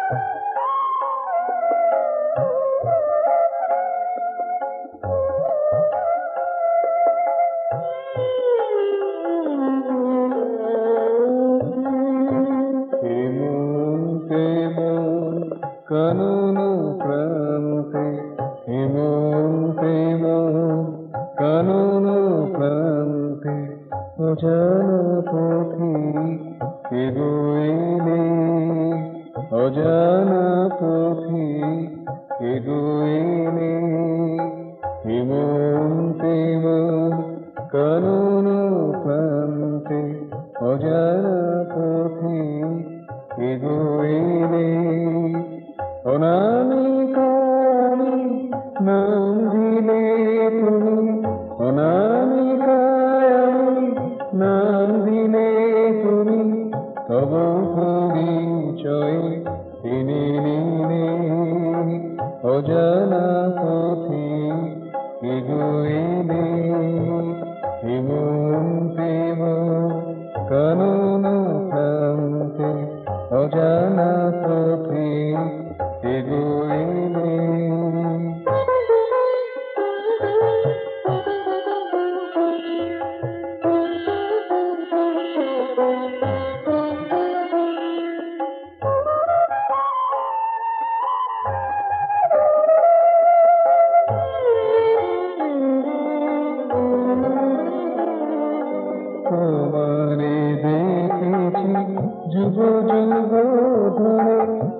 কানন প্রান্তে হেমন্তে মন কানন প্রান্তে অজানা পথে এগোইলে অজানা পথে এগোইলে হেমন্তে মন কানন প্রান্তে অজানা পথে এগোইলে অনামিকায় নাম দিলে তুমি অনামিকায় নাম দিলে তুমি তব পরিচয় টেনে নিলে অজানা পথে এগোইলে হেমন্তে মন কানন প্রান্তে অজানা পথে এগোইলে তোমারে দেখেছি যুগ যুগ ধরে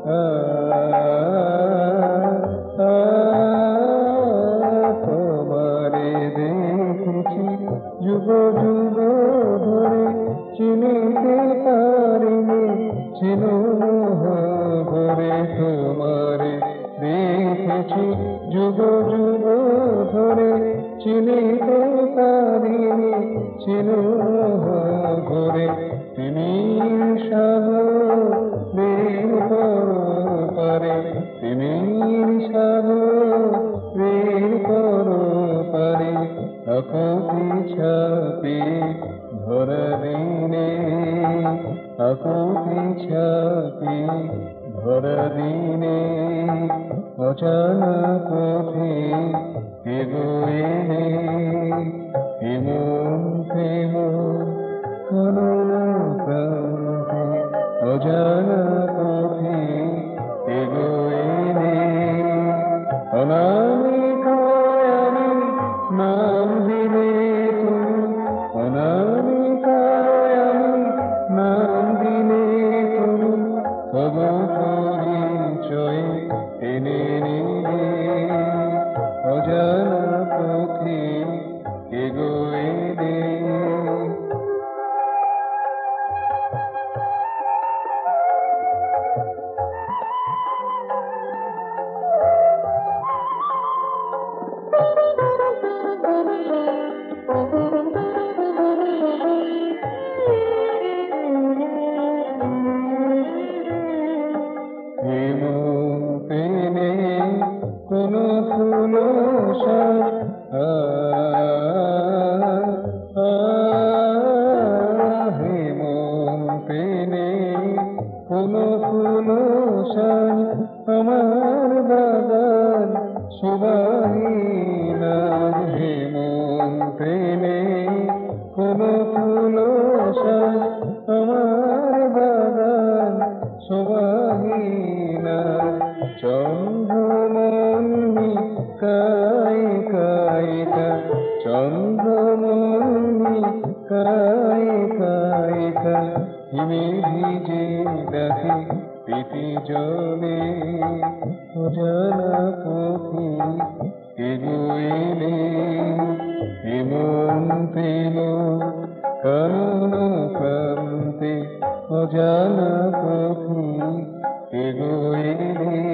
তোমারে দেখেছি যুগ যুগ ধরে চিনিতে পারিনি ছিল ঘরে তোমারে দেখেছি যুগ যুগ ধরে চিনিতে পারিনি ছিল ঘরে তিনি সাগরের পারে তিনি সাগরের পারে আকুতি ছাপে ধরা দিনে আকুতি ছাপে ধরা দিনে অজানা পথে এগোইলে হেমন্তে মন কানন প্রান্তে অজানা পথে এগোইলে অনামিকায় নাম দিলে তুমি অনামিকায় নাম দিলে তুমি তব পরিচয় টেনে নিলে অজানা পথে এগোইলে হেমন্তে নেই কোনো ফুল হেমন্তে নেই কোনো ফুল আমার বাগান সুবাহিনা হেমন্তে নেই কোনো ফুল আমার বাগান সুবাহিনা চন্দ্রমণি কায় কায়িকা চন্দ্রমণি কায় কায়িকা হিমে ভিজে ডাকে প্রীতি জলে অজানা পথে এগোইলে হেমন্তে মন কানন প্রান্তে অজানা পথে এগোইলে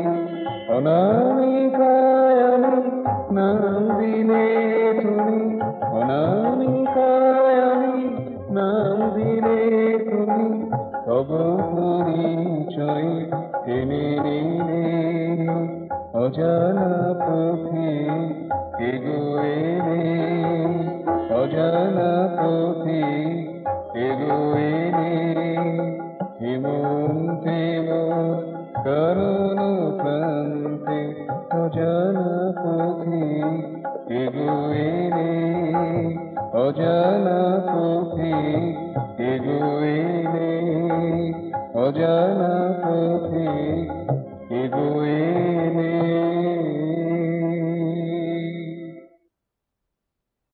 অনামিকায় নাম দিলে তুমি অনামিকায় নাম দিলে তুমি তব পরিচয় টেনে নিলে অজানা পথে এগোইলে অজানা পথে এগোইলে হেমন্তে মন অজানা পথিক এগোয়েলে, অজানা পথিক এগোয়েলে, অজানা